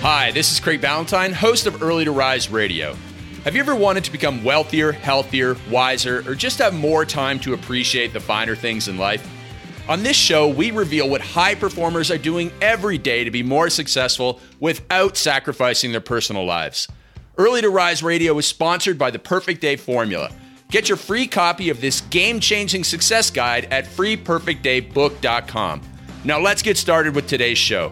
Hi, this is Craig Ballantyne, host of Early to Rise Radio. Have you ever wanted to become wealthier, healthier, wiser, or just have more time to appreciate the finer things in life? On this show, we reveal what high performers are doing every day to be more successful without sacrificing their personal lives. Early to Rise Radio is sponsored by the Perfect Day Formula. Get your free copy of this game-changing success guide at freeperfectdaybook.com. Now let's get started with today's show.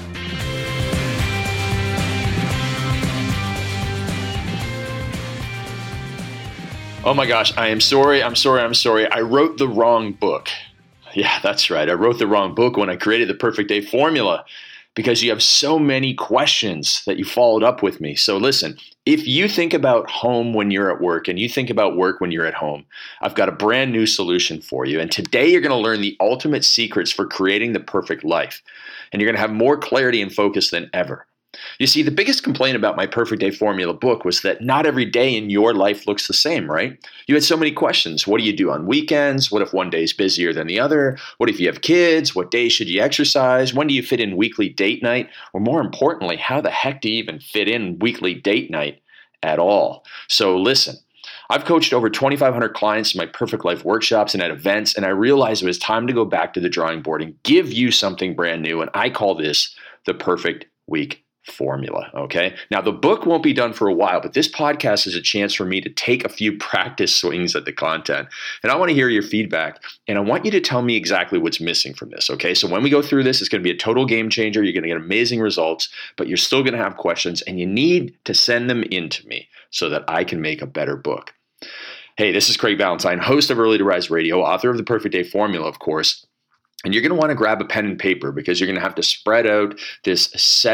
Oh my gosh, I'm sorry. I wrote the wrong book. Yeah, that's right. I wrote the wrong book when I created the Perfect Day Formula because you have so many questions that you followed up with me. So listen, if you think about home when you're at work and you think about work when you're at home, I've got a brand new solution for you. And today you're going to learn the ultimate secrets for creating the perfect life. And you're going to have more clarity and focus than ever. You see, the biggest complaint about my Perfect Day Formula book was that not every day in your life looks the same, right? You had so many questions. What do you do on weekends? What if one day is busier than the other? What if you have kids? What day should you exercise? When do you fit in weekly date night? Or more importantly, how the heck do you even fit in weekly date night at all? So listen, I've coached over 2,500 clients in my Perfect Life workshops and at events, and I realized it was time to go back to the drawing board and give you something brand new, and I call this the Perfect Week Formula. Okay. Now the book won't be done for a while, but this podcast is a chance for me to take a few practice swings at the content. And I want to hear your feedback. And I want you to tell me exactly what's missing from this. Okay. So when we go through this, it's going to be a total game changer. You're going to get amazing results, but you're still going to have questions and you need to send them in to me so that I can make a better book. Hey, this is Craig Ballantyne, host of Early to Rise Radio, author of the Perfect Day Formula, of course. And you're going to want to grab a pen and paper because you're going to have to spread out this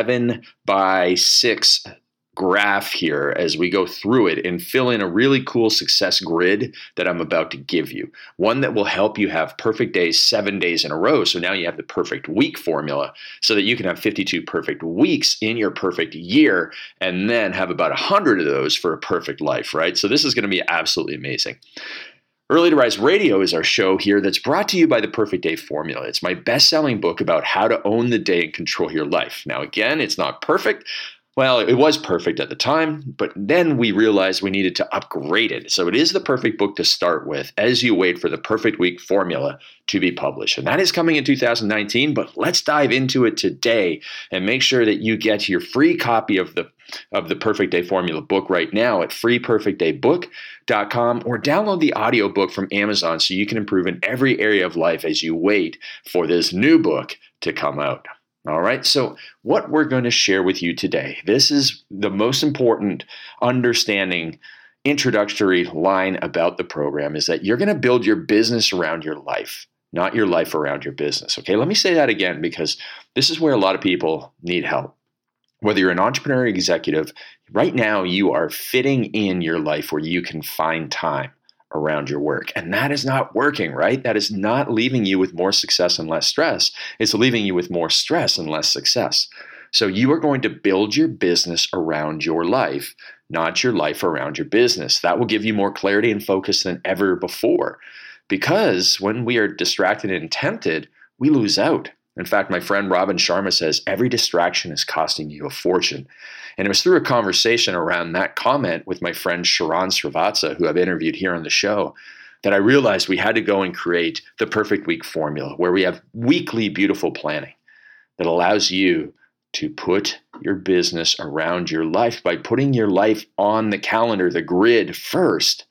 7x6 graph here as we go through it and fill in a really cool success grid that I'm about to give you. One that will help you have perfect days 7 days in a row. So now you have the perfect week formula so that you can have 52 perfect weeks in your perfect year and then have about 100 of those for a perfect life, right? So this is going to be absolutely amazing. Early to Rise Radio is our show here that's brought to you by the Perfect Day Formula. It's my best-selling book about how to own the day and control your life. Now, again, it's not perfect. Well, it was perfect at the time, but then we realized we needed to upgrade it. So it is the perfect book to start with as you wait for the Perfect Week Formula to be published. And that is coming in 2019, but let's dive into it today and make sure that you get your free copy of the Perfect Day Formula book right now at freeperfectdaybook.com or download the audiobook from Amazon so you can improve in every area of life as you wait for this new book to come out. All right, so what we're going to share with you today, this is the most important understanding introductory line about the program is that you're going to build your business around your life, not your life around your business. Okay, let me say that again because this is where a lot of people need help. Whether you're an entrepreneur or executive, right now you are fitting in your life where you can find time around your work. And that is not working, right? That is not leaving you with more success and less stress. It's leaving you with more stress and less success. So you are going to build your business around your life, not your life around your business. That will give you more clarity and focus than ever before. Because when we are distracted and tempted, we lose out. In fact, my friend Robin Sharma says, every distraction is costing you a fortune. And it was through a conversation around that comment with my friend Sharon Srivatsa, who I've interviewed here on the show, that I realized we had to go and create the Perfect Week Formula, where we have weekly beautiful planning that allows you to put your business around your life by putting your life on the calendar, the grid first.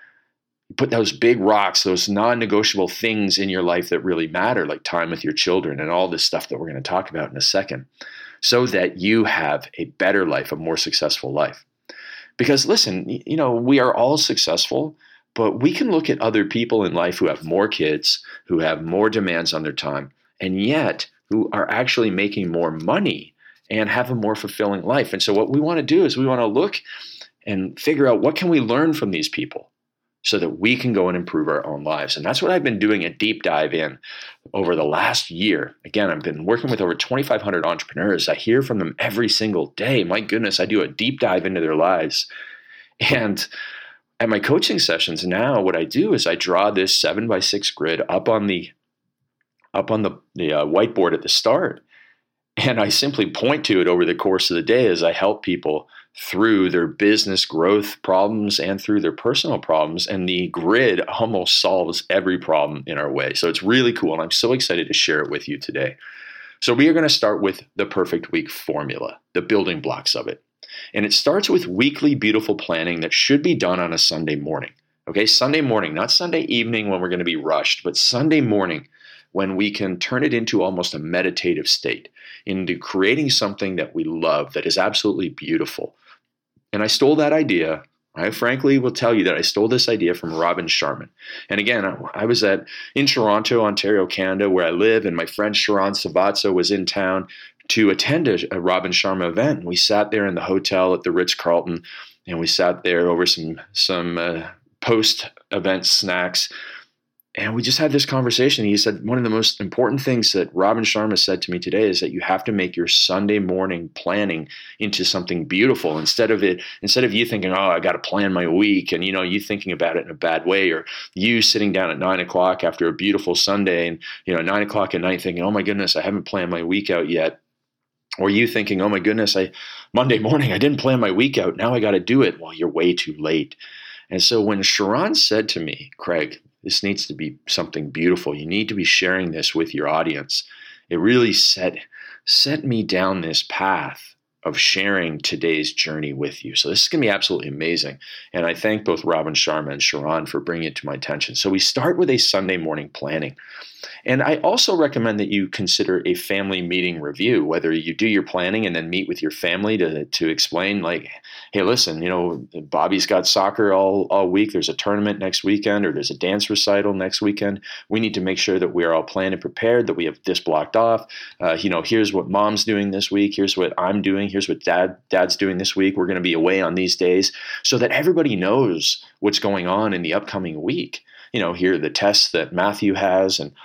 Put those big rocks, those non-negotiable things in your life that really matter, like time with your children and all this stuff that we're going to talk about in a second, so that you have a better life, a more successful life. Because listen, we are all successful, but we can look at other people in life who have more kids, who have more demands on their time, and yet who are actually making more money and have a more fulfilling life. And so what we want to do is we want to look and figure out what can we learn from these people so that we can go and improve our own lives. And that's what I've been doing a deep dive in over the last year. Again, I've been working with over 2,500 entrepreneurs. I hear from them every single day. My goodness, I do a deep dive into their lives. And at my coaching sessions now, what I do is I draw this 7x6 grid up on the whiteboard at the start. And I simply point to it over the course of the day as I help people through their business growth problems and through their personal problems. And the grid almost solves every problem in our way. So it's really cool. And I'm so excited to share it with you today. So we are going to start with the perfect week formula, the building blocks of it. And it starts with weekly beautiful planning that should be done on a Sunday morning. Okay, Sunday morning, not Sunday evening when we're going to be rushed, but Sunday morning when we can turn it into almost a meditative state, into creating something that we love, that is absolutely beautiful. And I stole that idea. I frankly will tell you that I stole this idea from Robin Sharma. And again, I was in Toronto, Ontario, Canada, where I live, and my friend Sharon Savazza was in town to attend a Robin Sharma event. And we sat there in the hotel at the Ritz-Carlton, and we sat there over some post-event snacks. And we just had this conversation. He said, one of the most important things that Robin Sharma said to me today is that you have to make your Sunday morning planning into something beautiful. Instead of you thinking, oh, I got to plan my week, and you thinking about it in a bad way, or you sitting down at 9:00 after a beautiful Sunday and 9:00 at night thinking, oh my goodness, I haven't planned my week out yet. Or you thinking, oh my goodness, Monday morning, I didn't plan my week out. Now I got to do it. Well, you're way too late. And so when Sharon said to me, Craig, this needs to be something beautiful. You need to be sharing this with your audience. It really set me down this path of sharing today's journey with you. So this is going to be absolutely amazing. And I thank both Robin Sharma and Sharon for bringing it to my attention. So we start with a Sunday morning planning. And I also recommend that you consider a family meeting review, whether you do your planning and then meet with your family to explain, like, hey, listen, Bobby's got soccer all week. There's a tournament next weekend, or there's a dance recital next weekend. We need to make sure that we are all planned and prepared, that we have this blocked off. Here's what mom's doing this week. Here's what I'm doing. Here's what dad's doing this week. We're going to be away on these days, so that everybody knows what's going on in the upcoming week. Here are the tests that Matthew has, and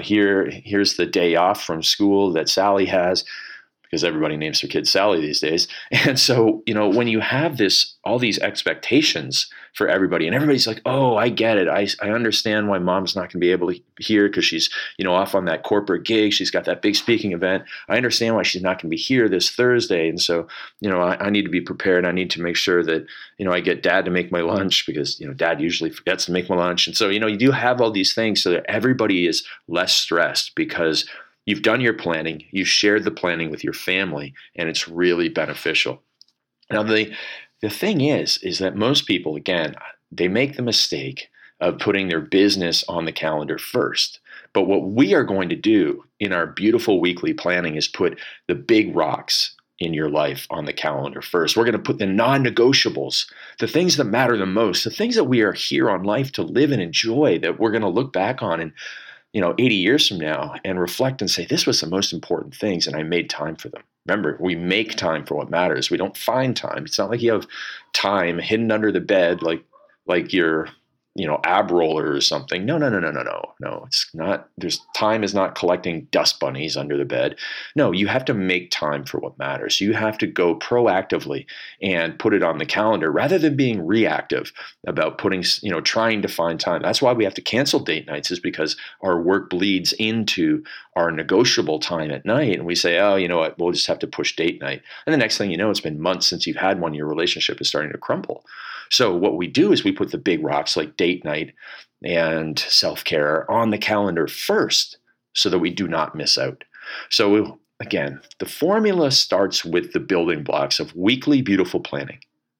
here's the day off from school that Sally has, because everybody names their kid Sally these days. And so, when you have all these expectations for everybody, and everybody's like, oh, I get it. I understand why mom's not going to be able to hear because she's, off on that corporate gig. She's got that big speaking event. I understand why she's not going to be here this Thursday. And so, I need to be prepared. I need to make sure that, I get dad to make my lunch, because, dad usually forgets to make my lunch. And so, you do have all these things so that everybody is less stressed, because you've done your planning, you've shared the planning with your family, and it's really beneficial. Now, the thing is that most people, again, they make the mistake of putting their business on the calendar first. But what we are going to do in our beautiful weekly planning is put the big rocks in your life on the calendar first. We're going to put the non-negotiables, the things that matter the most, the things that we are here on life to live and enjoy, that we're going to look back on and 80 years from now and reflect and say, this was the most important things, and I made time for them. Remember, we make time for what matters. We don't find time. It's not like you have time hidden under the bed like your ab roller or something. No. It's not. Time is not collecting dust bunnies under the bed. No, you have to make time for what matters. You have to go proactively and put it on the calendar rather than being reactive about trying to find time. That's why we have to cancel date nights, is because our work bleeds into our negotiable time at night. And we say, oh, you know what, we'll just have to push date night. And the next thing you know, it's been months since you've had one. Your relationship is starting to crumble. So what we do is we put the big rocks like date night and self-care on the calendar first, so that we do not miss out. So again, the formula starts with the building blocks of weekly beautiful planning,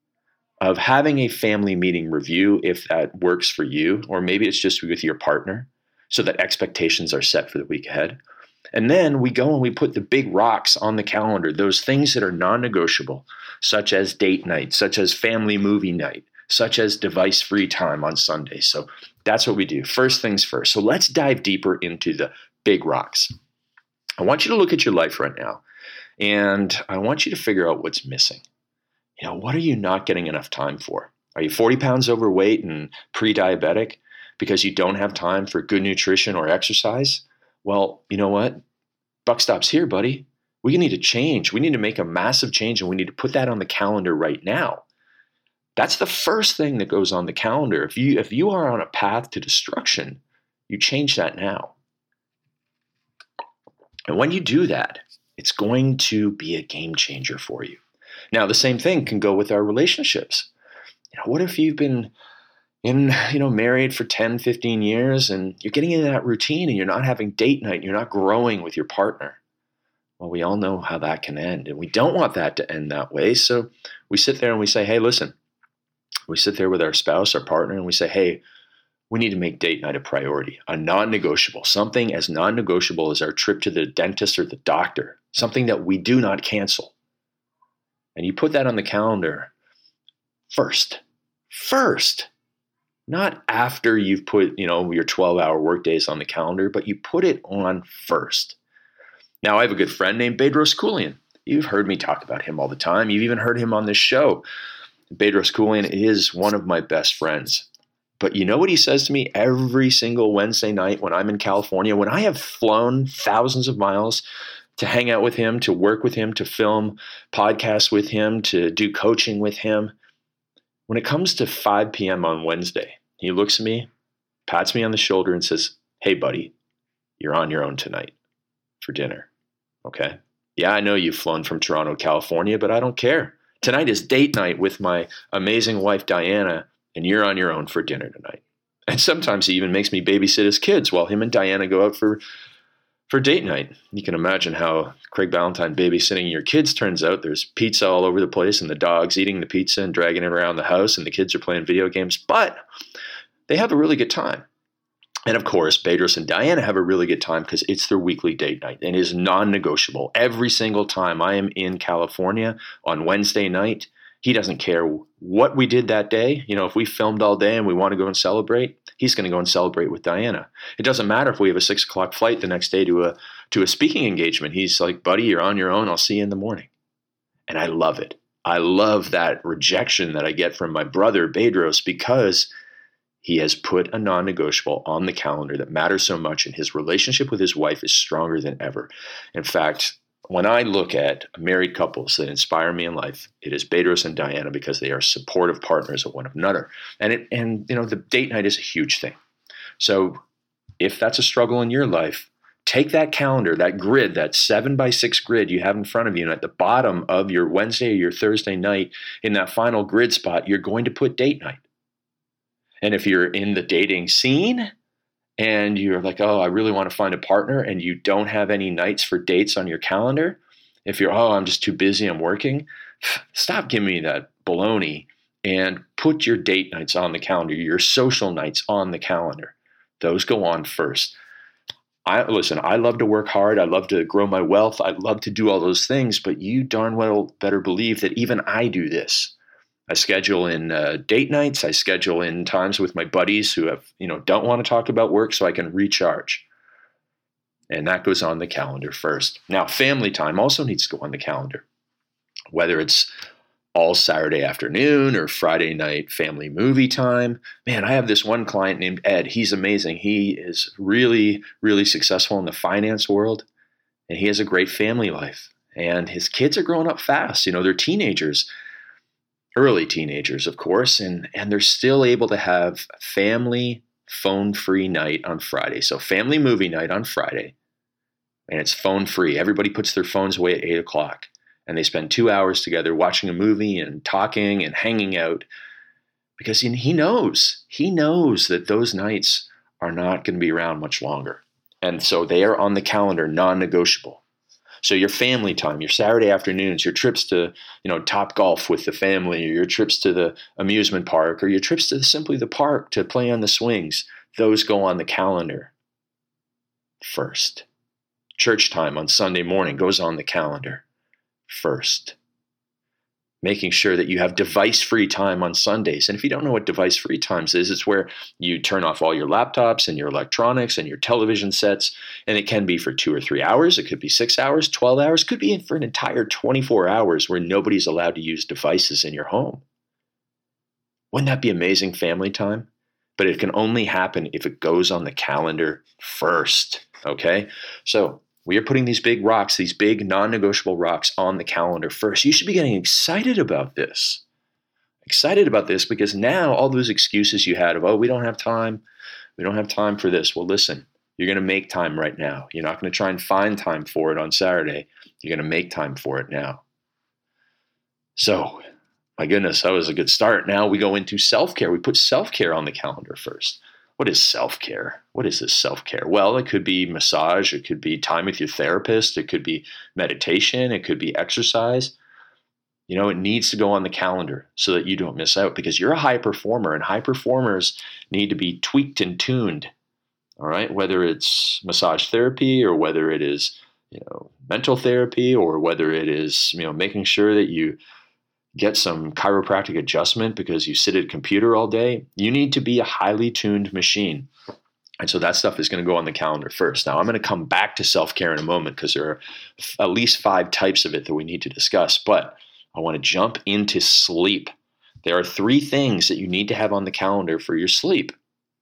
of having a family meeting review if that works for you, or maybe it's just with your partner, so that expectations are set for the week ahead. And then we go and we put the big rocks on the calendar, those things that are non-negotiable, such as date night, such as family movie night, such as device-free time on Sunday. So that's what we do. First things first. So let's dive deeper into the big rocks. I want you to look at your life right now, and I want you to figure out what's missing. What are you not getting enough time for? Are you 40 pounds overweight and pre-diabetic because you don't have time for good nutrition or exercise? Well, you know what? Buck stops here, buddy. We need to change. We need to make a massive change, and we need to put that on the calendar right now. That's the first thing that goes on the calendar. If you are on a path to destruction, you change that now. And when you do that, It's going to be a game changer for you. Now, the same thing can go with our relationships. What if you've been married for 10, 15 years and you're getting into that routine and you're not having date night, and you're not growing with your partner? Well, we all know how that can end, and we don't want that to end that way. So we sit there and we say, hey, listen, we sit there with our spouse, our partner, and we say, hey, we need to make date night a priority, a non-negotiable, something as non-negotiable as our trip to the dentist or the doctor, something that we do not cancel. And you put that on the calendar first, not after you've put, your 12-hour work days on the calendar, but you put it on first. Now, I have a good friend named Bedros Keuilian. You've heard me talk about him all the time. You've even heard him on this show. Bedros Keuilian is one of my best friends. But you know what he says to me every single Wednesday night when I'm in California, when I have flown thousands of miles to hang out with him, to work with him, to film podcasts with him, to do coaching with him? When it comes to 5 p.m. on Wednesday, he looks at me, pats me on the shoulder, and says, hey, buddy, you're on your own tonight for dinner. Okay? Yeah, I know you've flown from Toronto, California, but I don't care. Tonight is date night with my amazing wife, Diana, and you're on your own for dinner tonight. And sometimes he even makes me babysit his kids while him and Diana go out for date night. You can imagine how Craig Ballantyne babysitting your kids turns out. There's pizza all over the place, and the dog's eating the pizza and dragging it around the house, and the kids are playing video games. But they have a really good time. And of course, Bedros and Diana have a really good time because it's their weekly date night and is non-negotiable. Every single time I am in California on Wednesday night, he doesn't care what we did that day. If we filmed all day and we want to go and celebrate, he's going to go and celebrate with Diana. It doesn't matter if we have a 6:00 flight the next day to a speaking engagement. He's like, buddy, you're on your own. I'll see you in the morning. And I love it. I love that rejection that I get from my brother, Bedros, because he has put a non-negotiable on the calendar that matters so much, and his relationship with his wife is stronger than ever. In fact, when I look at married couples that inspire me in life, it is Bedros and Diana, because they are supportive partners of one another. And the date night is a huge thing. So if that's a struggle in your life, take that calendar, that grid, that 7x6 grid you have in front of you, and at the bottom of your Wednesday or your Thursday night, in that final grid spot, you're going to put date night. And if you're in the dating scene and you're like, oh, I really want to find a partner, and you don't have any nights for dates on your calendar, if you're, oh, I'm just too busy, I'm working, stop giving me that baloney and put your date nights on the calendar, your social nights on the calendar. Those go on first. I love to work hard. I love to grow my wealth. I love to do all those things, but you darn well better believe that even I do this. I schedule in date nights. I schedule in times with my buddies who don't want to talk about work so I can recharge. And that goes on the calendar first. Now, family time also needs to go on the calendar, whether it's all Saturday afternoon or Friday night family movie time. Man, I have this one client named Ed. He's amazing. He is really, really successful in the finance world, and he has a great family life. And his kids are growing up fast. They're teenagers. Early teenagers, of course, and they're still able to have family phone-free night on Friday. So family movie night on Friday, and it's phone-free. Everybody puts their phones away at 8 o'clock, and they spend 2 hours together watching a movie and talking and hanging out, because he knows that those nights are not going to be around much longer. And so they are on the calendar, non-negotiable. So your family time, your Saturday afternoons, your trips to, Top Golf with the family, or your trips to the amusement park, or your trips to simply the park to play on the swings, those go on the calendar first. Church time on Sunday morning goes on the calendar first. Making sure that you have device-free time on Sundays. And if you don't know what device-free times is, it's where you turn off all your laptops and your electronics and your television sets, and it can be for 2 or 3 hours. It could be 6 hours, 12 hours. It could be for an entire 24 hours where nobody's allowed to use devices in your home. Wouldn't that be amazing family time? But it can only happen if it goes on the calendar first, okay? So we are putting these big rocks, these big non-negotiable rocks on the calendar first. You should be getting excited about this. Excited about this because now all those excuses you had of, oh, we don't have time for this. Well, listen, You're going to make time right now. You're not going to try and find time for it on Saturday. You're going to make time for it now. So, my goodness, that was a good start. Now we go into self-care. We put self-care on the calendar first. What is self-care? What is this self-care? Well, it could be massage. It could be time with your therapist. It could be meditation. It could be exercise. It needs to go on the calendar so that you don't miss out, because you're a high performer, and high performers need to be tweaked and tuned. All right. Whether it's massage therapy, or whether it is, mental therapy, or whether it is, making sure that you get some chiropractic adjustment because you sit at a computer all day, you need to be a highly tuned machine. And so that stuff is going to go on the calendar first. Now, I'm going to come back to self-care in a moment, because there are at least 5 types of it that we need to discuss. But I want to jump into sleep. There are 3 things that you need to have on the calendar for your sleep.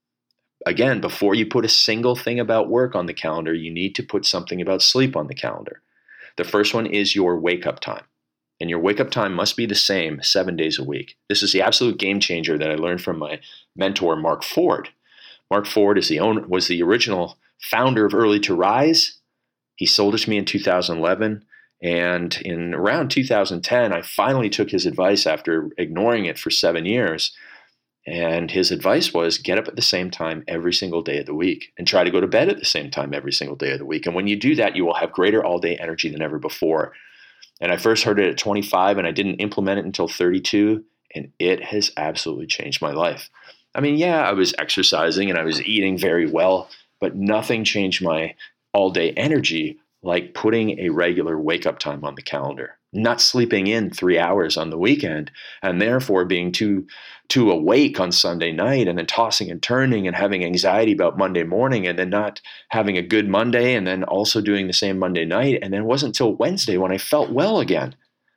Again, before you put a single thing about work on the calendar, you need to put something about sleep on the calendar. The first one is your wake-up time. And your wake-up time must be the same 7 days a week. This is the absolute game changer that I learned from my mentor, Mark Ford. Mark Ford was the original founder of Early to Rise. He sold it to me in 2011. And in around 2010, I finally took his advice after ignoring it for 7 years. And his advice was, get up at the same time every single day of the week, and try to go to bed at the same time every single day of the week. And when you do that, you will have greater all-day energy than ever before. And I first heard it at 25, and I didn't implement it until 32, and it has absolutely changed my life. I mean, yeah, I was exercising and I was eating very well, but nothing changed my all-day energy like putting a regular wake-up time on the calendar, not sleeping in 3 hours on the weekend, and therefore being too awake on Sunday night, and then tossing and turning and having anxiety about Monday morning, and then not having a good Monday, and then also doing the same Monday night. And then it wasn't until Wednesday when I felt well again.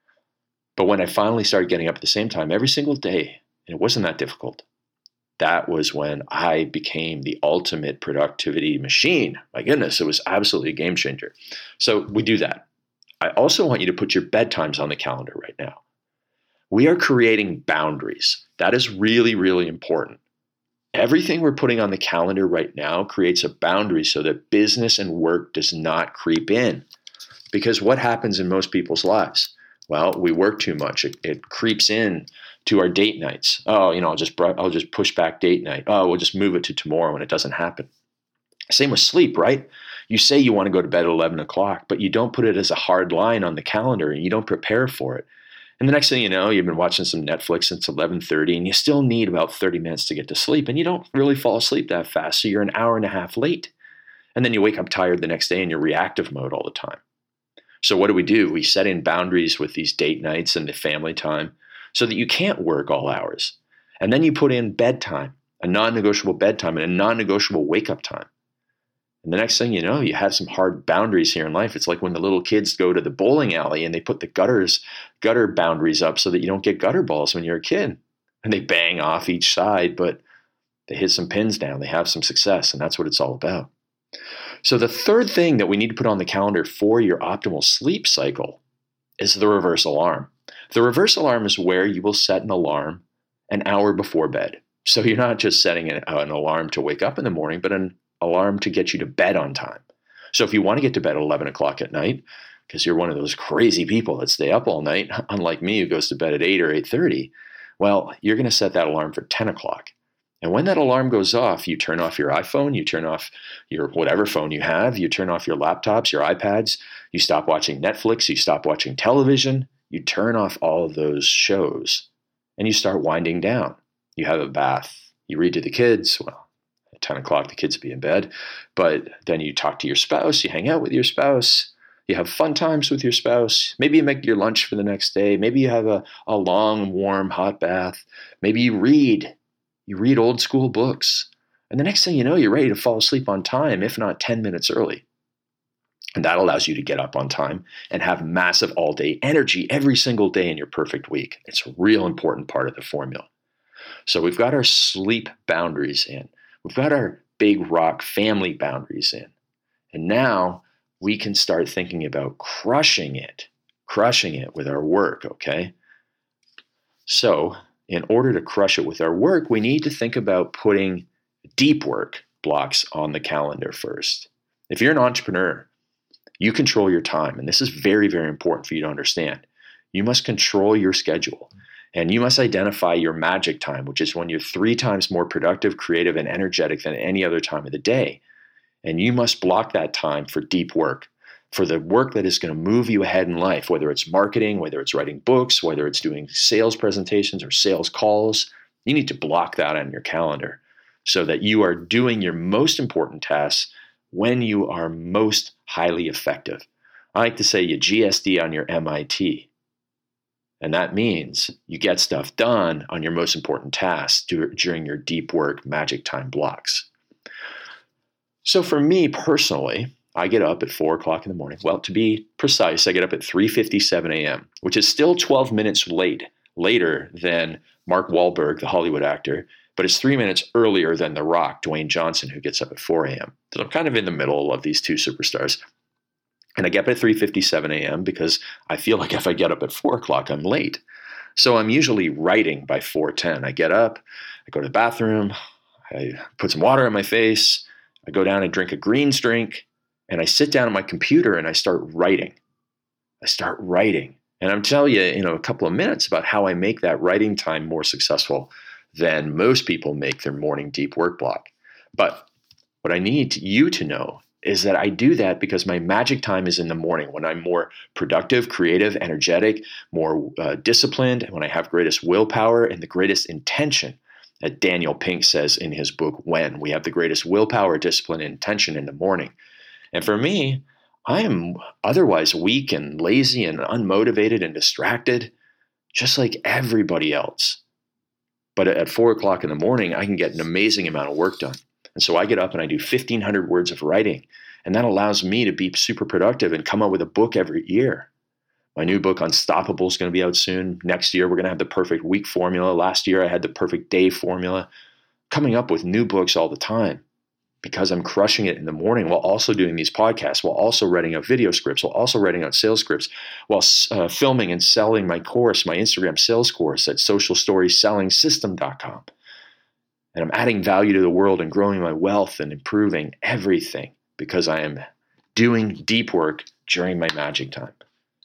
But when I finally started getting up at the same time every single day, and it wasn't that difficult, that was when I became the ultimate productivity machine. My goodness, it was absolutely a game changer. So we do that. I also want you to put your bedtimes on the calendar right now. We are creating boundaries. That is really, really important. Everything we're putting on the calendar right now creates a boundary so that business and work does not creep in. Because what happens in most people's lives? Well, we work too much. It creeps in to our date nights. Oh, I'll just push back date night. Oh, we'll just move it to tomorrow, and it doesn't happen. Same with sleep, right? You say you want to go to bed at 11 o'clock, but you don't put it as a hard line on the calendar, and you don't prepare for it. And the next thing you know, you've been watching some Netflix since 11:30, and you still need about 30 minutes to get to sleep, and you don't really fall asleep that fast, so you're an hour and a half late. And then you wake up tired the next day, and you're reactive mode all the time. So what do? We set in boundaries with these date nights and the family time so that you can't work all hours. And then you put in bedtime, a non-negotiable bedtime, and a non-negotiable wake-up time. And the next thing you know, you have some hard boundaries here in life. It's like when the little kids go to the bowling alley and they put the gutter boundaries up so that you don't get gutter balls when you're a kid. And they bang off each side, but they hit some pins down. They have some success, and that's what it's all about. So the third thing that we need to put on the calendar for your optimal sleep cycle is the reverse alarm. The reverse alarm is where you will set an alarm an hour before bed. So you're not just setting an alarm to wake up in the morning, but an alarm to get you to bed on time. So if you want to get to bed at 11 o'clock at night, because you're one of those crazy people that stay up all night, unlike me who goes to bed at 8 or 8:30, well, you're going to set that alarm for 10 o'clock. And when that alarm goes off, you turn off your iPhone, you turn off your whatever phone you have, you turn off your laptops, your iPads, you stop watching Netflix, you stop watching television, you turn off all of those shows, and you start winding down. You have a bath, you read to the kids. Well, at 10 o'clock, the kids will be in bed, but then you talk to your spouse, you hang out with your spouse, you have fun times with your spouse. Maybe you make your lunch for the next day. Maybe you have a long, warm, hot bath. Maybe you read. You read old school books. And the next thing you know, you're ready to fall asleep on time, if not 10 minutes early. And that allows you to get up on time and have massive all-day energy every single day in your perfect week. It's a real important part of the formula. So we've got our sleep boundaries in. We've got our big rock family boundaries in. And now we can start thinking about crushing it with our work, okay? So in order to crush it with our work, we need to think about putting deep work blocks on the calendar first. If you're an entrepreneur, you control your time. And this is very, very important for you to understand. You must control your schedule. And you must identify your magic time, which is when you're 3 times more productive, creative, and energetic than any other time of the day. And you must block that time for deep work, for the work that is going to move you ahead in life, whether it's marketing, whether it's writing books, whether it's doing sales presentations or sales calls. You need to block that on your calendar so that you are doing your most important tasks when you are most highly effective. I like to say you GSD on your MIT. And that means you get stuff done on your most important tasks during your deep work magic time blocks. So for me personally, I get up at 4 o'clock in the morning. Well, to be precise, I get up at 3:57 a.m., which is still 12 minutes later than Mark Wahlberg, the Hollywood actor, but it's 3 minutes earlier than The Rock, Dwayne Johnson, who gets up at 4 a.m. So I'm kind of in the middle of these two superstars. And I get up at 3:57 a.m. because I feel like if I get up at 4 o'clock, I'm late. So I'm usually writing by 4:10. I get up, I go to the bathroom, I put some water on my face, I go down and drink a greens drink, and I sit down at my computer and I start writing. And I'm telling you in a couple of minutes about how I make that writing time more successful than most people make their morning deep work block. But what I need you to know is that I do that because my magic time is in the morning when I'm more productive, creative, energetic, more disciplined, and when I have greatest willpower and the greatest intention. That Daniel Pink says in his book, When. We have the greatest willpower, discipline, and intention in the morning. And for me, I am otherwise weak and lazy and unmotivated and distracted, just like everybody else. But at 4 o'clock in the morning, I can get an amazing amount of work done. And so I get up and I do 1,500 words of writing. And that allows me to be super productive and come up with a book every year. My new book, Unstoppable, is going to be out soon. Next year, we're going to have the perfect week formula. Last year, I had the perfect day formula. Coming up with new books all the time because I'm crushing it in the morning while also doing these podcasts, while also writing out video scripts, while also writing out sales scripts, while filming and selling my course, my Instagram sales course at socialstoryssellingsystem.com. And I'm adding value to the world and growing my wealth and improving everything because I am doing deep work during my magic time.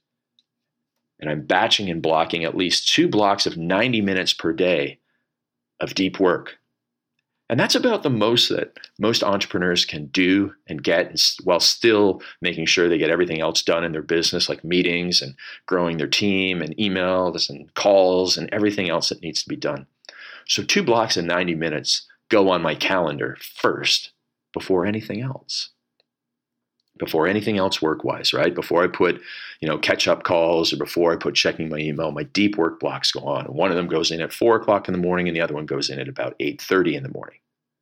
And I'm batching and blocking at least 2 blocks of 90 minutes per day of deep work. And that's about the most that most entrepreneurs can do and get while still making sure they get everything else done in their business, like meetings and growing their team and emails and calls and everything else that needs to be done. So 2 blocks of 90 minutes go on my calendar first before anything else. Before anything else work-wise, right? Before I put, catch-up calls or before I put checking my email, my deep work blocks go on. One of them goes in at 4 o'clock in the morning and the other one goes in at about 8:30 in the morning.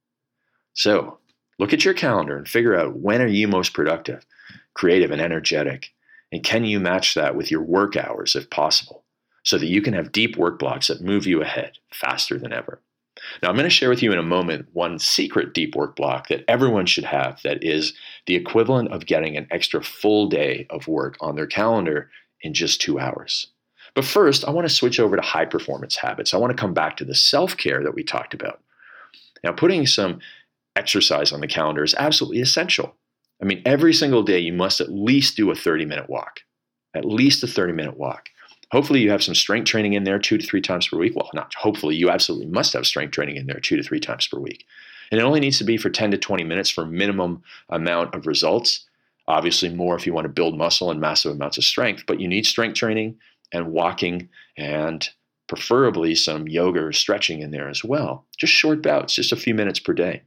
So look at your calendar and figure out when are you most productive, creative, and energetic, and can you match that with your work hours if possible so that you can have deep work blocks that move you ahead faster than ever. Now, I'm going to share with you in a moment one secret deep work block that everyone should have that is the equivalent of getting an extra full day of work on their calendar in just 2 hours. But first, I want to switch over to high performance habits. I want to come back to the self-care that we talked about. Now, putting some exercise on the calendar is absolutely essential. I mean, every single day you must at least do a 30-minute walk, at least a 30-minute walk. Hopefully you have some strength training in there 2 to 3 times per week. Well, not hopefully, you absolutely must have strength training in there 2 to 3 times per week. And it only needs to be for 10 to 20 minutes for minimum amount of results. Obviously more if you want to build muscle and massive amounts of strength, but you need strength training and walking and preferably some yoga or stretching in there as well. Just short bouts, just a few minutes per day.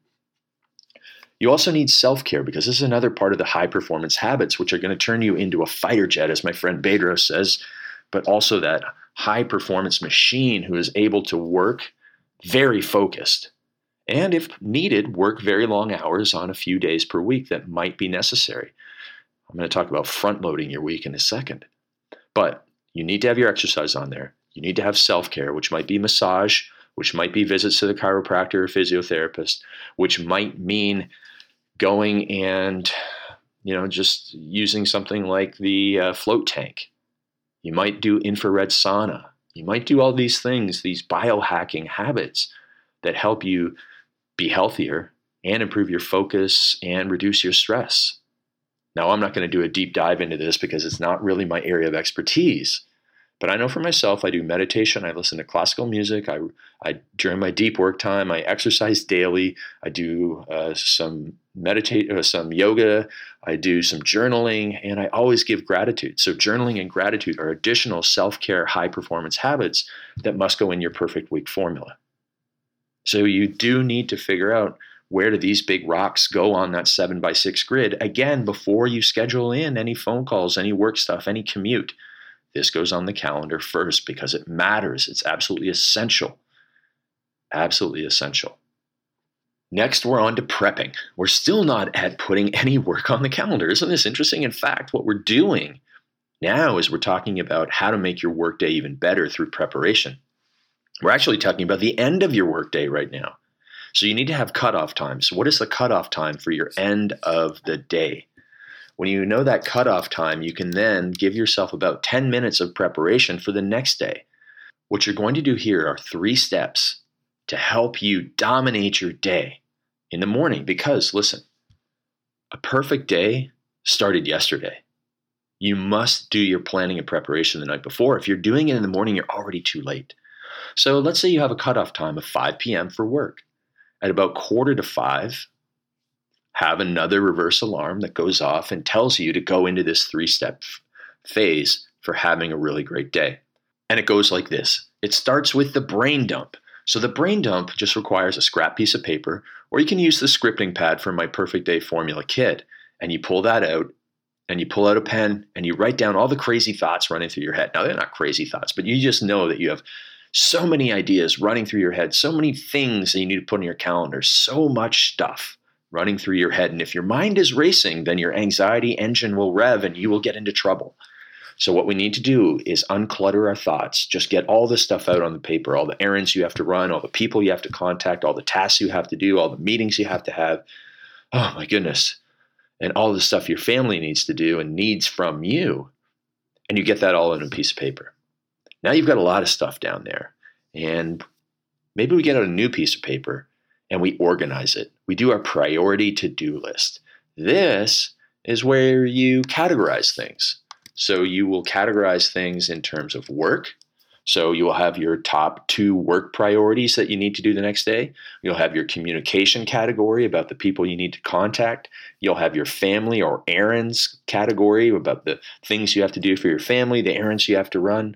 You also need self-care because this is another part of the high performance habits, which are going to turn you into a fighter jet, as my friend Bedros says, but also that high performance machine who is able to work very focused and if needed, work very long hours on a few days per week that might be necessary. I'm going to talk about front loading your week in a second, but you need to have your exercise on there. You need to have self-care, which might be massage, which might be visits to the chiropractor or physiotherapist, which might mean going and, just using something like the float tank. You might do infrared sauna. You might do all these things, these biohacking habits that help you be healthier, and improve your focus and reduce your stress. Now, I'm not going to do a deep dive into this because it's not really my area of expertise. But I know for myself, I do meditation. I listen to classical music. I during my deep work time, I exercise daily. I do some yoga. I do some journaling, and I always give gratitude. So journaling and gratitude are additional self-care, high-performance habits that must go in your perfect week formula. So you do need to figure out, where do these big rocks go on that 7x6 grid? Again, before you schedule in any phone calls, any work stuff, any commute, this goes on the calendar first because it matters. It's absolutely essential. Absolutely essential. Next, we're on to prepping. We're still not at putting any work on the calendar. Isn't this interesting? In fact, what we're doing now is we're talking about how to make your workday even better through preparation. We're actually talking about the end of your workday right now. So you need to have cutoff times. What is the cutoff time for your end of the day? When you know that cutoff time, you can then give yourself about 10 minutes of preparation for the next day. What you're going to do here are 3 steps to help you dominate your day in the morning. Because, listen, a perfect day started yesterday. You must do your planning and preparation the night before. If you're doing it in the morning, you're already too late. So let's say you have a cutoff time of 5 p.m. for work. At about 4:45, have another reverse alarm that goes off and tells you to go into this 3-step phase for having a really great day. And it goes like this. It starts with the brain dump. So the brain dump just requires a scrap piece of paper, or you can use the scripting pad from my Perfect Day Formula kit. And you pull that out, and you pull out a pen, and you write down all the crazy thoughts running through your head. Now, they're not crazy thoughts, but you just know that you have so many ideas running through your head, so many things that you need to put in your calendar, so much stuff running through your head. And if your mind is racing, then your anxiety engine will rev and you will get into trouble. So what we need to do is unclutter our thoughts. Just get all this stuff out on the paper, all the errands you have to run, all the people you have to contact, all the tasks you have to do, all the meetings you have to have. Oh my goodness. And all the stuff your family needs to do and needs from you. And you get that all in a piece of paper. Now you've got a lot of stuff down there. And maybe we get out a new piece of paper and we organize it. We do our priority to-do list. This is where you categorize things. So you will categorize things in terms of work. So you will have your top 2 work priorities that you need to do the next day. You'll have your communication category about the people you need to contact. You'll have your family or errands category about the things you have to do for your family, the errands you have to run.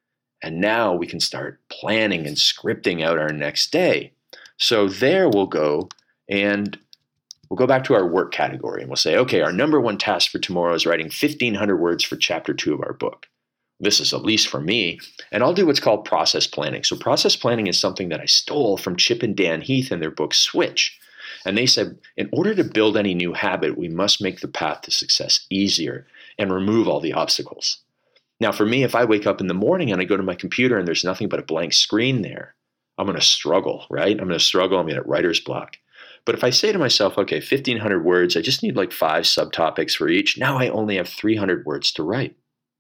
And now we can start planning and scripting out our next day. So there we'll go, and we'll go back to our work category, and we'll say, okay, our number 1 task for tomorrow is writing 1,500 words for chapter 2 of our book. This is at least for me, and I'll do what's called process planning. So process planning is something that I stole from Chip and Dan Heath in their book, Switch. And they said, in order to build any new habit, we must make the path to success easier and remove all the obstacles. Now, for me, if I wake up in the morning and I go to my computer and there's nothing but a blank screen there, I'm going to struggle, right? I'm going to struggle. I'm going to get writer's block. But if I say to myself, okay, 1,500 words, I just need like 5 subtopics for each. Now I only have 300 words to write.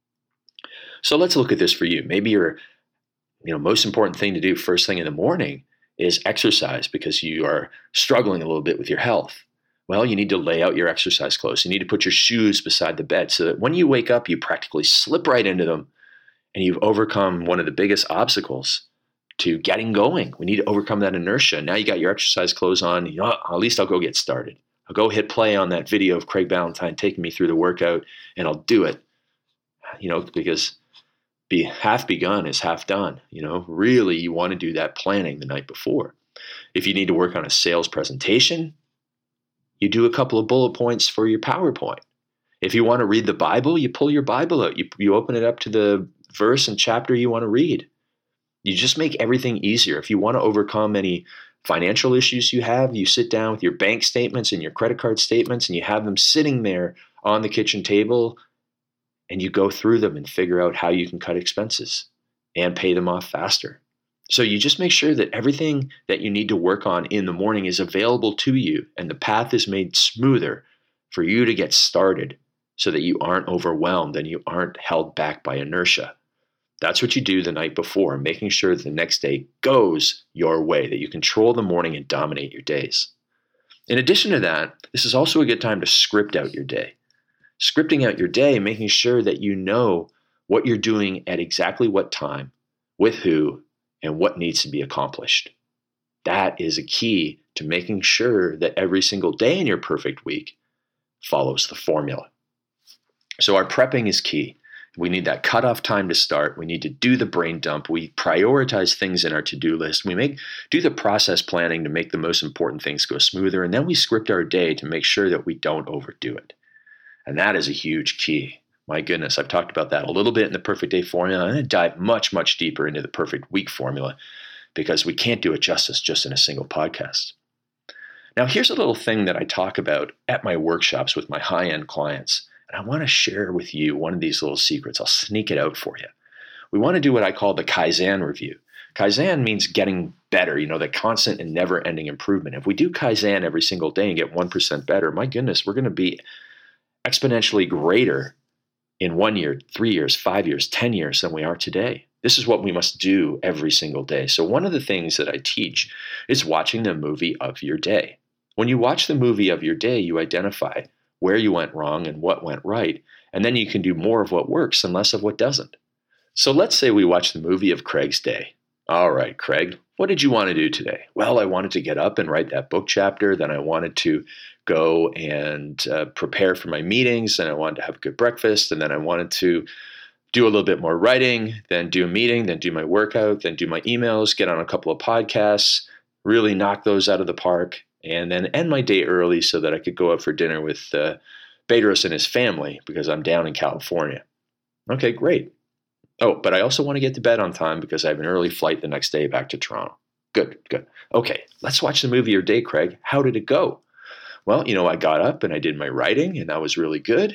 So let's look at this for you. Maybe your most important thing to do first thing in the morning is exercise because you are struggling a little bit with your health. Well, you need to lay out your exercise clothes. You need to put your shoes beside the bed so that when you wake up, you practically slip right into them and you've overcome one of the biggest obstacles to getting going. We need to overcome that inertia. Now you got your exercise clothes on. At least I'll go get started. I'll go hit play on that video of Craig Ballantyne taking me through the workout and I'll do it. Because half begun is half done. Really you want to do that planning the night before. If you need to work on a sales presentation, you do a couple of bullet points for your PowerPoint. If you want to read the Bible, you pull your Bible out. You open it up to the verse and chapter you want to read. You just make everything easier. If you want to overcome any financial issues you have, you sit down with your bank statements and your credit card statements and you have them sitting there on the kitchen table and you go through them and figure out how you can cut expenses and pay them off faster. So you just make sure that everything that you need to work on in the morning is available to you and the path is made smoother for you to get started so that you aren't overwhelmed and you aren't held back by inertia. That's what you do the night before, making sure that the next day goes your way, that you control the morning and dominate your days. In addition to that, this is also a good time to script out your day. Scripting out your day, making sure that you know what you're doing at exactly what time, with who, and what needs to be accomplished. That is a key to making sure that every single day in your perfect week follows the formula. So our prepping is key. We need that cutoff time to start. We need to do the brain dump. We prioritize things in our to-do list. We do the process planning to make the most important things go smoother. And then we script our day to make sure that we don't overdo it. And that is a huge key. My goodness, I've talked about that a little bit in the Perfect Day Formula. I'm going to dive much, much deeper into the Perfect Week Formula because we can't do it justice just in a single podcast. Now, here's a little thing that I talk about at my workshops with my high-end clients. And I want to share with you one of these little secrets. I'll sneak it out for you. We want to do what I call the Kaizen review. Kaizen means getting better, the constant and never-ending improvement. If we do Kaizen every single day and get 1% better, my goodness, we're going to be exponentially greater in 1 year, 3 years, 5 years, 10 years than we are today. This is what we must do every single day. So one of the things that I teach is watching the movie of your day. When you watch the movie of your day, you identify where you went wrong and what went right, and then you can do more of what works and less of what doesn't. So let's say we watch the movie of Craig's day. All right, Craig, what did you want to do today? Well, I wanted to get up and write that book chapter. Then I wanted to go and prepare for my meetings. And I wanted to have a good breakfast. And then I wanted to do a little bit more writing, then do a meeting, then do my workout, then do my emails, get on a couple of podcasts, really knock those out of the park, and then end my day early so that I could go out for dinner with Bedros and his family because I'm down in California. Okay, great. Oh, but I also want to get to bed on time because I have an early flight the next day back to Toronto. Good. Okay, let's watch the movie your day, Craig. How did it go? Well, I got up and I did my writing, and that was really good.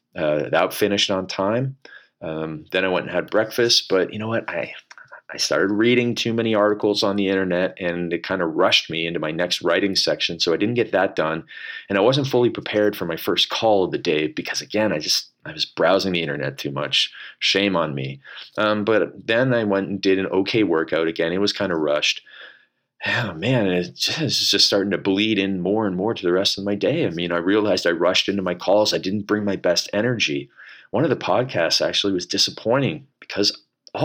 That finished on time. Then I went and had breakfast, but you know what? I started reading too many articles on the internet, and it kind of rushed me into my next writing section, so I didn't get that done. And I wasn't fully prepared for my first call of the day because, again, I was browsing the internet too much. Shame on me. But then I went and did an okay workout. Again, it was kind of rushed. Oh, man, it's just starting to bleed in more and more to the rest of my day. I mean, I realized I rushed into my calls. I didn't bring my best energy. One of the podcasts actually was disappointing because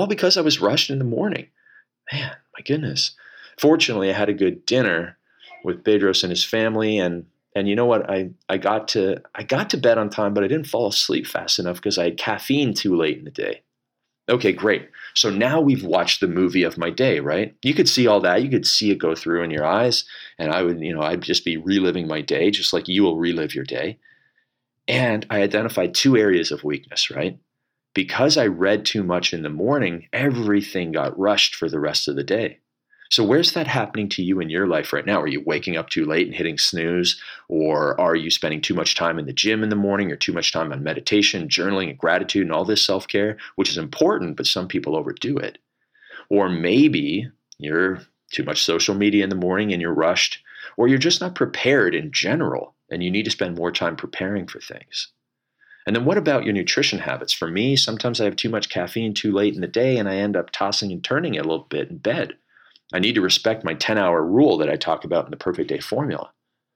I was rushed in the morning. Man, my goodness. Fortunately, I had a good dinner with Bedros and his family, and you know what? I got to bed on time, but I didn't fall asleep fast enough because I had caffeine too late in the day. Okay, great. So now we've watched the movie of my day, right? You could see all that. You could see it go through in your eyes, and I'd just be reliving my day, just like you will relive your day. And I identified 2 areas of weakness, right? Because I read too much in the morning, everything got rushed for the rest of the day. So where's that happening to you in your life right now? Are you waking up too late and hitting snooze? Or are you spending too much time in the gym in the morning, or too much time on meditation, journaling, and gratitude, and all this self-care, which is important, but some people overdo it? Or maybe you're too much social media in the morning and you're rushed, or you're just not prepared in general, and you need to spend more time preparing for things. And then what about your nutrition habits? For me, sometimes I have too much caffeine too late in the day, and I end up tossing and turning a little bit in bed. I need to respect my 10-hour rule that I talk about in the Perfect Day Formula.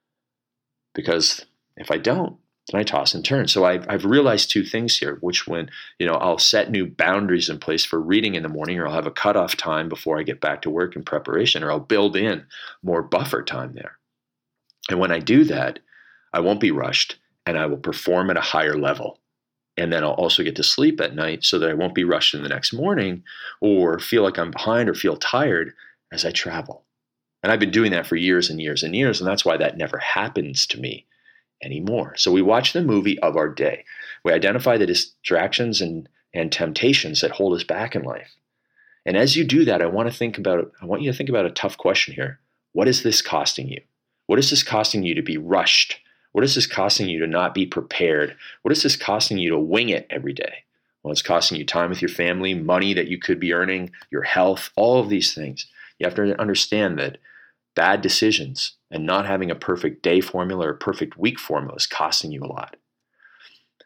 Because if I don't, then I toss and turn. So I've realized 2 things here, which when, I'll set new boundaries in place for reading in the morning, or I'll have a cutoff time before I get back to work in preparation, or I'll build in more buffer time there. And when I do that, I won't be rushed, and I will perform at a higher level. And then I'll also get to sleep at night so that I won't be rushed in the next morning or feel like I'm behind or feel tired as I travel. And I've been doing that for years and years and years, and that's why that never happens to me anymore. So we watch the movie of our day. We identify the distractions and temptations that hold us back in life. And as you do that, I want you to think about a tough question here. What is this costing you? What is this costing you to be rushed? What is this costing you to not be prepared? What is this costing you to wing it every day? Well, it's costing you time with your family, money that you could be earning, your health, all of these things. You have to understand that bad decisions and not having a perfect day formula or a perfect week formula is costing you a lot.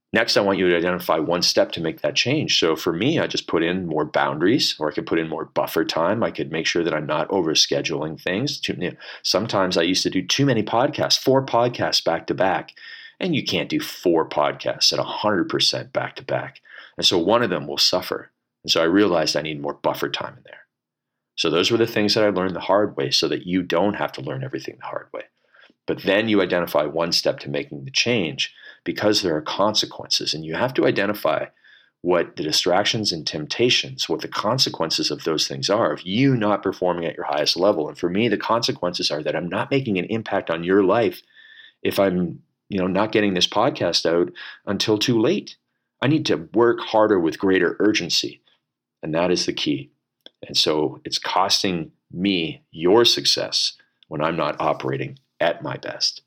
Next, I want you to identify one step to make that change. So for me, I just put in more boundaries, or I could put in more buffer time. I could make sure that I'm not overscheduling things. Sometimes I used to do too many podcasts, 4 podcasts back to back, and you can't do 4 podcasts at 100% back to back. And so one of them will suffer. And so I realized I need more buffer time in there. So those were the things that I learned the hard way so that you don't have to learn everything the hard way. But then you identify one step to making the change because there are consequences, and you have to identify what the distractions and temptations, what the consequences of those things are of you not performing at your highest level. And for me, the consequences are that I'm not making an impact on your life if I'm, not getting this podcast out until too late. I need to work harder with greater urgency, and that is the key. And so it's costing me your success when I'm not operating at my best.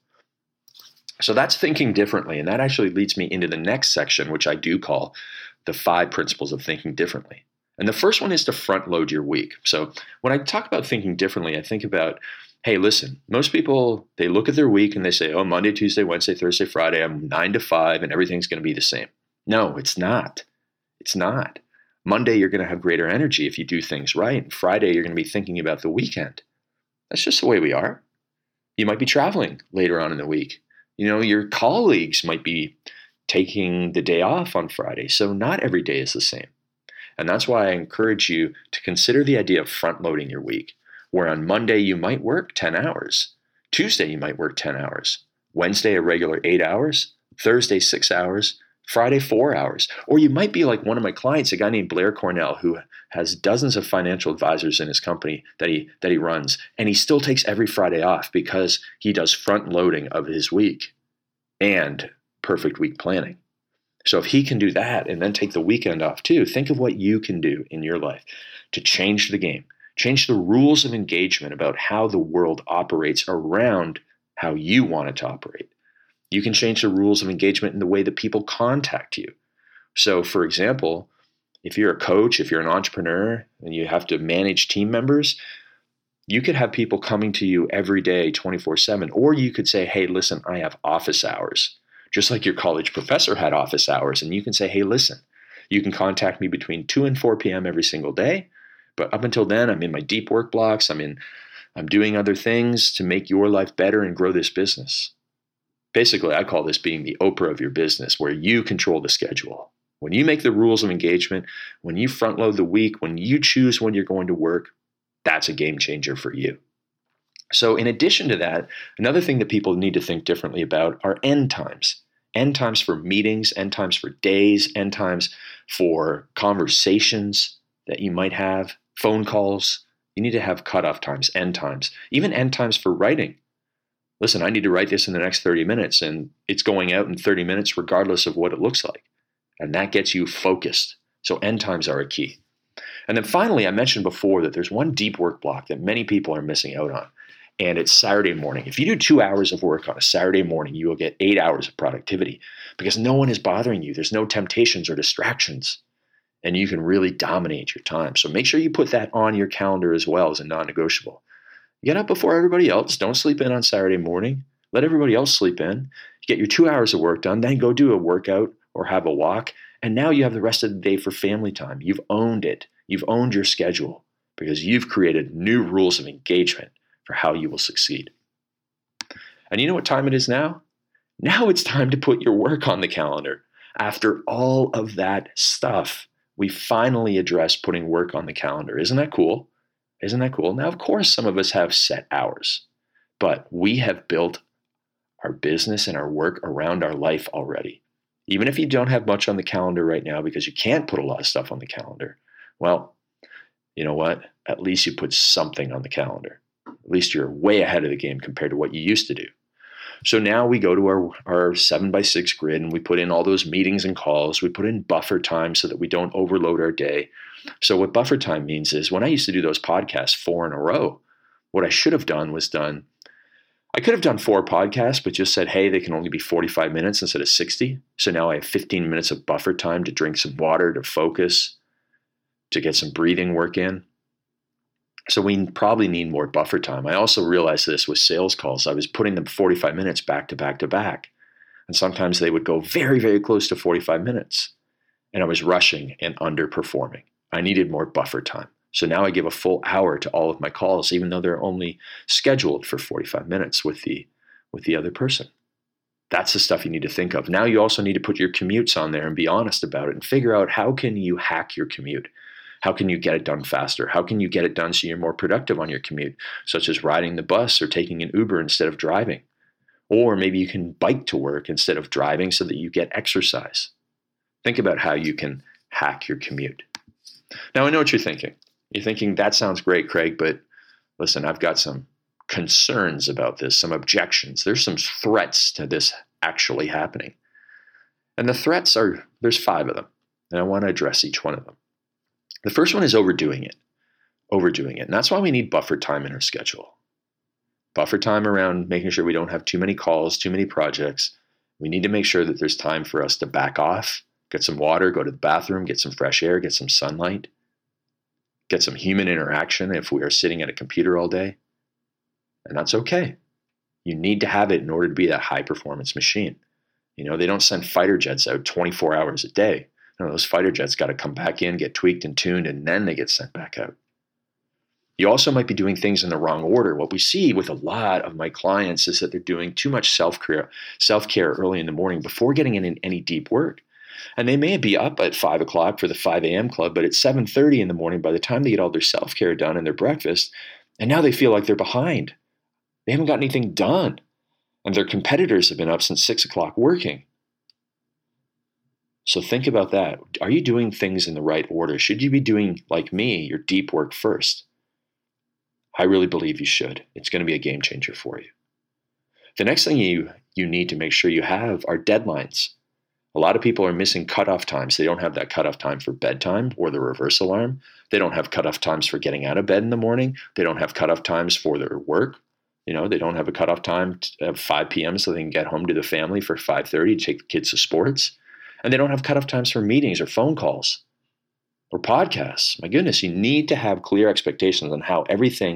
So that's thinking differently. And that actually leads me into the next section, which I do call the 5 principles of thinking differently. And the first one is to front load your week. So when I talk about thinking differently, I think about, hey, listen, most people, they look at their week and they say, oh, Monday, Tuesday, Wednesday, Thursday, Friday, I'm 9 to 5 and everything's going to be the same. No, it's not. It's not. Monday, you're going to have greater energy if you do things right. And Friday, you're going to be thinking about the weekend. That's just the way we are. You might be traveling later on in the week. Your colleagues might be taking the day off on Friday. So not every day is the same. And that's why I encourage you to consider the idea of front loading your week, where on Monday you might work 10 hours. Tuesday you might work 10 hours. Wednesday a regular 8 hours. Thursday 6 hours. Friday 4 hours. Or you might be like one of my clients, a guy named Blair Cornell, who has dozens of financial advisors in his company that he runs, and he still takes every Friday off because he does front loading of his week and perfect week planning. So if he can do that and then take the weekend off too, think of what you can do in your life to change the game, change the rules of engagement about how the world operates around how you want it to operate. You can change the rules of engagement in the way that people contact you. So, for example, if you're a coach, if you're an entrepreneur, and you have to manage team members, you could have people coming to you every day, 24/7. Or you could say, hey, listen, I have office hours. Just like your college professor had office hours. And you can say, hey, listen, you can contact me between 2 and 4 p.m. every single day. But up until then, I'm in my deep work blocks. I'm doing other things to make your life better and grow this business. Basically, I call this being the Oprah of your business, where you control the schedule. When you make the rules of engagement, when you front load the week, when you choose when you're going to work, that's a game changer for you. So in addition to that, another thing that people need to think differently about are end times. End times for meetings, end times for days, end times for conversations that you might have, phone calls. You need to have cutoff times, end times, even end times for writing. Listen, I need to write this in the next 30 minutes, and it's going out in 30 minutes regardless of what it looks like. And that gets you focused. So end times are a key. And then finally, I mentioned before that there's one deep work block that many people are missing out on, and it's Saturday morning. If you do 2 hours of work on a Saturday morning, you will get 8 hours of productivity because no one is bothering you. There's no temptations or distractions, and you can really dominate your time. So make sure you put that on your calendar as well as a non-negotiable. Get up before everybody else. Don't sleep in on Saturday morning. Let everybody else sleep in. Get your 2 hours of work done. Then go do a workout or have a walk. And now you have the rest of the day for family time. You've owned it. You've owned your schedule because you've created new rules of engagement for how you will succeed. And you know what time it is now? Now it's time to put your work on the calendar. After all of that stuff, we finally address putting work on the calendar. Isn't that cool? Isn't that cool? Now, of course, some of us have set hours, but we have built our business and our work around our life already. Even if you don't have much on the calendar right now because you can't put a lot of stuff on the calendar, well, you know what? At least you put something on the calendar. At least you're way ahead of the game compared to what you used to do. So now we go to our 7x6 grid and we put in all those meetings and calls. We put in buffer time so that we don't overload our day. So what buffer time means is when I used to do those podcasts 4 in a row, what I should have done was I could have done 4 podcasts, but just said, hey, they can only be 45 minutes instead of 60. So now I have 15 minutes of buffer time to drink some water, to focus, to get some breathing work in. So we probably need more buffer time. I also realized this with sales calls. I was putting them 45 minutes back to back to back. And And sometimes they would go very, very close to 45 minutes. And I was rushing and underperforming. I needed more buffer time. So now I give a full hour to all of my calls, even though they're only scheduled for 45 minutes with the other person. That's the stuff you need to think of. Now you also need to put your commutes on there and be honest about it and figure out how can you hack your commute? How can you get it done faster? How can you get it done so you're more productive on your commute, such as riding the bus or taking an Uber instead of driving? Or maybe you can bike to work instead of driving so that you get exercise. Think about how you can hack your commute. Now, I know what you're thinking. You're thinking, that sounds great, Craig, but listen, I've got some concerns about this, some objections. There's some threats to this actually happening. And the threats are, there's 5 of them, and I want to address each one of them. The first one is overdoing it. And that's why we need buffer time in our schedule. Buffer time around making sure we don't have too many calls, too many projects. We need to make sure that there's time for us to back off, get some water, go to the bathroom, get some fresh air, get some sunlight, get some human interaction if we are sitting at a computer all day. And that's okay. You need to have it in order to be that high performance machine. You know, they don't send fighter jets out 24 hours a day. No, those fighter jets got to come back in, get tweaked and tuned, and then they get sent back out. You also might be doing things in the wrong order. What we see with a lot of my clients is that they're doing too much self-care early in the morning before getting in any deep work. And they may be up at 5 o'clock for the 5 a.m. club, but at 7:30 in the morning, by the time they get all their self-care done and their breakfast, and now they feel like they're behind. They haven't got anything done. And their competitors have been up since 6 o'clock working. So think about that. Are you doing things in the right order? Should you be doing, like me, your deep work first? I really believe you should. It's going to be a game changer for you. The next thing you need to make sure you have are deadlines. A lot of people are missing cutoff times. They don't have that cutoff time for bedtime or the reverse alarm. They don't have cutoff times for getting out of bed in the morning. They don't have cutoff times for their work. You know, they don't have a cutoff time at 5 p.m. so they can get home to the family for 5:30 to take the kids to sports. And they don't have cutoff times for meetings or phone calls or podcasts. My goodness, you need to have clear expectations on how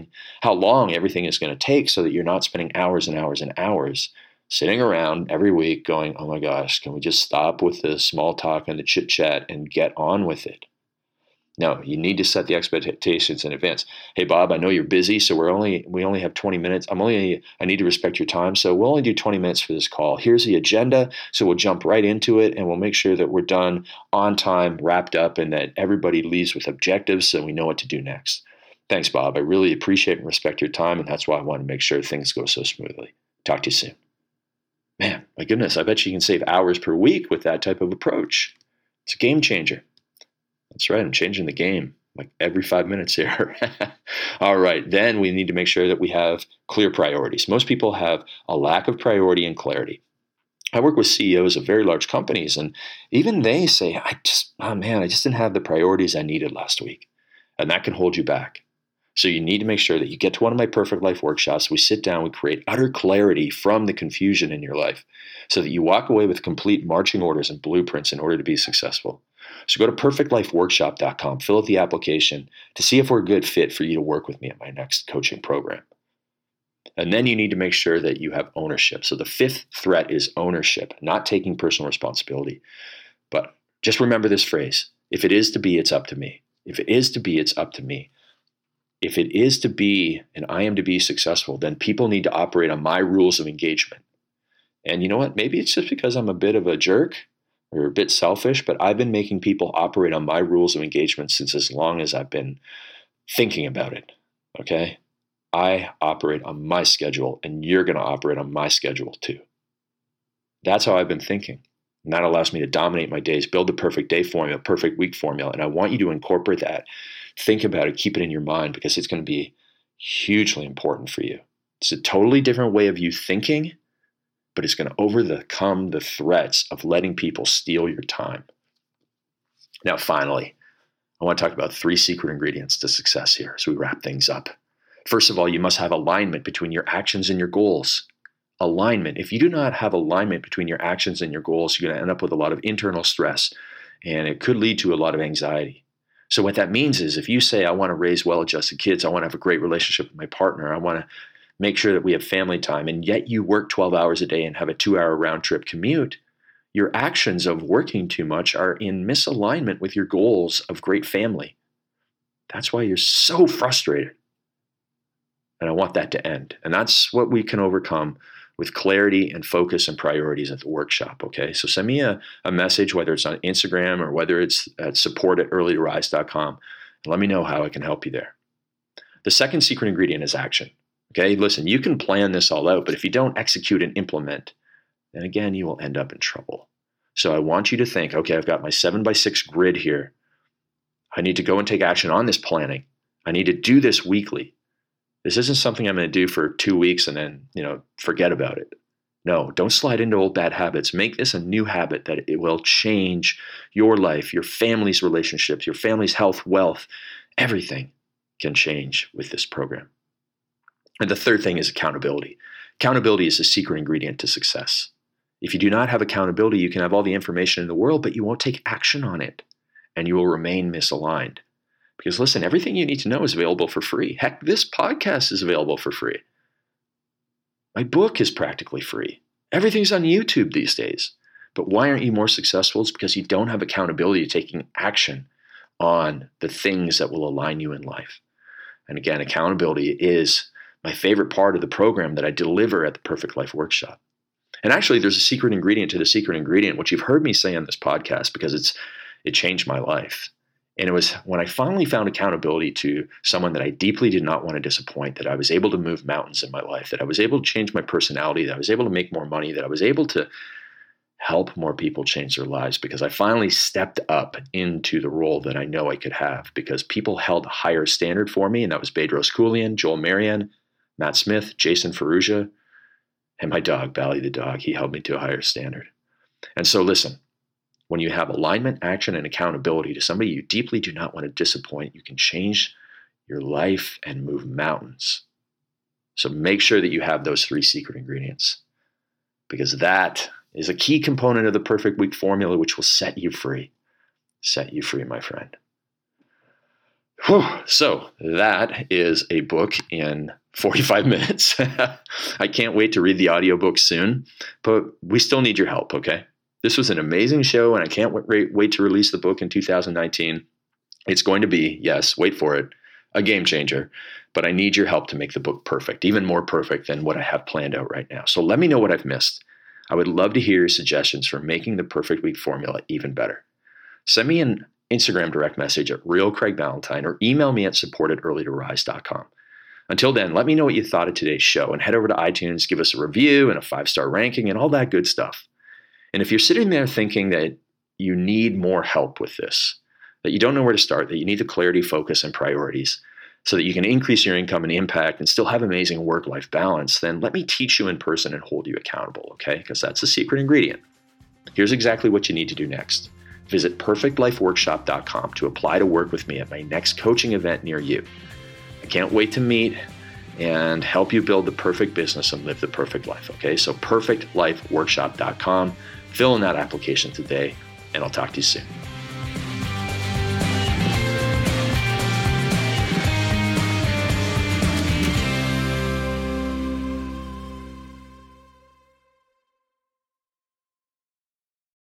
long everything is going to take so that you're not spending hours and hours and hours sitting around every week going, oh my gosh, can we just stop with the small talk and the chit chat and get on with it? No, you need to set the expectations in advance. Hey, Bob, I know you're busy, so we only have 20 minutes. I need to respect your time, so we'll only do 20 minutes for this call. Here's the agenda, so we'll jump right into it, and we'll make sure that we're done on time, wrapped up, and that everybody leaves with objectives so we know what to do next. Thanks, Bob. I really appreciate and respect your time, and that's why I want to make sure things go so smoothly. Talk to you soon. Man, my goodness, I bet you can save hours per week with that type of approach. It's a game changer. That's right. I'm changing the game like every 5 minutes here. All right. Then we need to make sure that we have clear priorities. Most people have a lack of priority and clarity. I work with CEOs of very large companies, and even they say, I just didn't have the priorities I needed last week. And that can hold you back. So you need to make sure that you get to one of my Perfect Life workshops. We sit down, we create utter clarity from the confusion in your life so that you walk away with complete marching orders and blueprints in order to be successful. So go to perfectlifeworkshop.com, fill out the application to see if we're a good fit for you to work with me at my next coaching program. And then you need to make sure that you have ownership. So the 5th threat is ownership, not taking personal responsibility. But just remember this phrase: if it is to be, it's up to me. If it is to be, it's up to me. If it is to be and I am to be successful, then people need to operate on my rules of engagement. And you know what? Maybe it's just because I'm a bit of a jerk or a bit selfish, but I've been making people operate on my rules of engagement since as long as I've been thinking about it, okay? I operate on my schedule, and you're going to operate on my schedule too. That's how I've been thinking. And that allows me to dominate my days, build the perfect day formula, perfect week formula, and I want you to incorporate that. Think about it, keep it in your mind, because it's going to be hugely important for you. It's a totally different way of you thinking, but it's going to overcome the threats of letting people steal your time. Now, finally, I want to talk about 3 secret ingredients to success here as we wrap things up. First of all, you must have alignment between your actions and your goals. Alignment. If you do not have alignment between your actions and your goals, you're going to end up with a lot of internal stress, and it could lead to a lot of anxiety. So what that means is if you say, I want to raise well-adjusted kids, I want to have a great relationship with my partner, I want to make sure that we have family time, and yet you work 12 hours a day and have a 2-hour round trip commute, your actions of working too much are in misalignment with your goals of great family. That's why you're so frustrated. And I want that to end. And that's what we can overcome with clarity and focus and priorities at the workshop, okay? So send me a message, whether it's on Instagram or whether it's at support@earlytorise.com, and let me know how I can help you there. The second secret ingredient is action, okay? Listen, you can plan this all out, but if you don't execute and implement, then again, you will end up in trouble. So I want you to think, okay, I've got my 7x6 grid here. I need to go and take action on this planning. I need to do this weekly. This isn't something I'm going to do for 2 weeks and then, forget about it. No, don't slide into old bad habits. Make this a new habit that it will change your life, your family's relationships, your family's health, wealth. Everything can change with this program. And the third thing is accountability. Accountability is the secret ingredient to success. If you do not have accountability, you can have all the information in the world, but you won't take action on it, and you will remain misaligned. Because listen, everything you need to know is available for free. Heck, this podcast is available for free. My book is practically free. Everything's on YouTube these days. But why aren't you more successful? It's because you don't have accountability to taking action on the things that will align you in life. And again, accountability is my favorite part of the program that I deliver at the Perfect Life Workshop. And actually, there's a secret ingredient to the secret ingredient, which you've heard me say on this podcast because it changed my life. And it was when I finally found accountability to someone that I deeply did not want to disappoint, that I was able to move mountains in my life, that I was able to change my personality, that I was able to make more money, that I was able to help more people change their lives, because I finally stepped up into the role that I know I could have, because people held a higher standard for me, and that was Bedros Keuilian, Joel Marion, Matt Smith, Jason Ferrugia, and my dog, Bally the dog. He held me to a higher standard. And so listen, when you have alignment, action, and accountability to somebody you deeply do not want to disappoint, you can change your life and move mountains. So make sure that you have those 3 secret ingredients, because that is a key component of the Perfect Week formula, which will set you free. Set you free, my friend. Whew. So that is a book in 45 minutes. I can't wait to read the audiobook soon, but we still need your help, okay? This was an amazing show, and I can't wait to release the book in 2019. It's going to be, yes, wait for it, a game changer. But I need your help to make the book perfect, even more perfect than what I have planned out right now. So let me know what I've missed. I would love to hear your suggestions for making the Perfect Week formula even better. Send me an Instagram direct message at RealCraigValentine or email me at support@earlytorise.com. Until then, let me know what you thought of today's show, and head over to iTunes, give us a review and a 5-star ranking and all that good stuff. And if you're sitting there thinking that you need more help with this, that you don't know where to start, that you need the clarity, focus, and priorities so that you can increase your income and impact and still have amazing work-life balance, then let me teach you in person and hold you accountable, okay? Because that's the secret ingredient. Here's exactly what you need to do next. Visit perfectlifeworkshop.com to apply to work with me at my next coaching event near you. I can't wait to meet and help you build the perfect business and live the perfect life, okay? So perfectlifeworkshop.com. Fill in that application today, and I'll talk to you soon.